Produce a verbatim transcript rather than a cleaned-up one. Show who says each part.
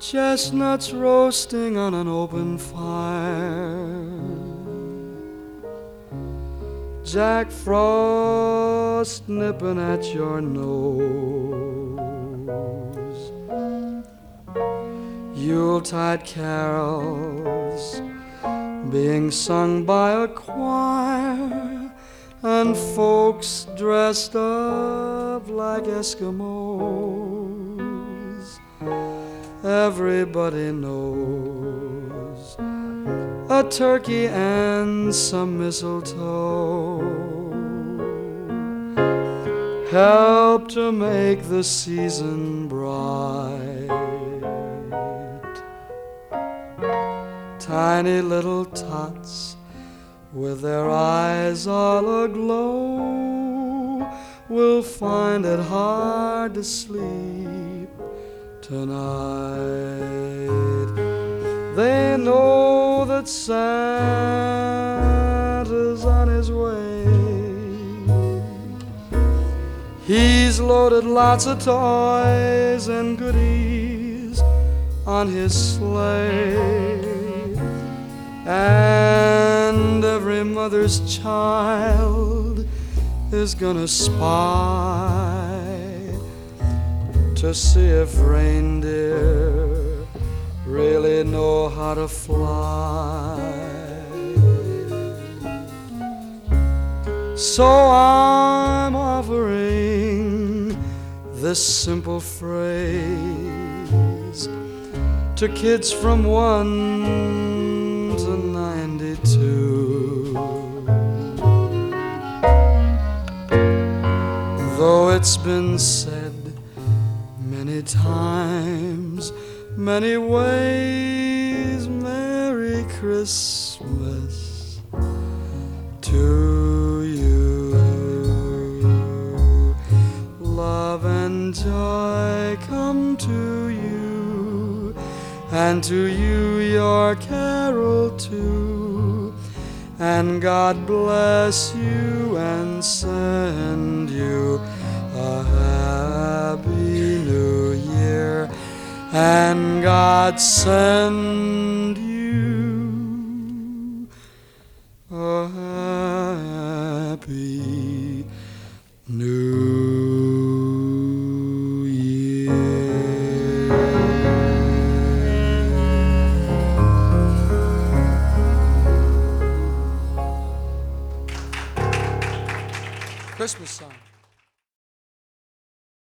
Speaker 1: chestnuts roasting on an open fire, Jack Frost nipping at your nose, Yuletide carols being sung by a choir, and folks dressed up like Eskimos. Everybody knows a turkey and some mistletoe help to make the season bright. Tiny little tots with their eyes all aglow will find it hard to sleep tonight. They know that Santa's on his way. He's loaded lots of toys and goodies on his sleigh, and every mother's child is gonna spy to see if reindeer really know how to fly. So I'm offering this simple phrase to kids from one to ninety-two. Though it's been said many times, many ways, Merry Christmas to you. Love and joy come to you, and to you your carol too. And God bless you and send you a happy new year. And God send you a happy new year. Christmas song.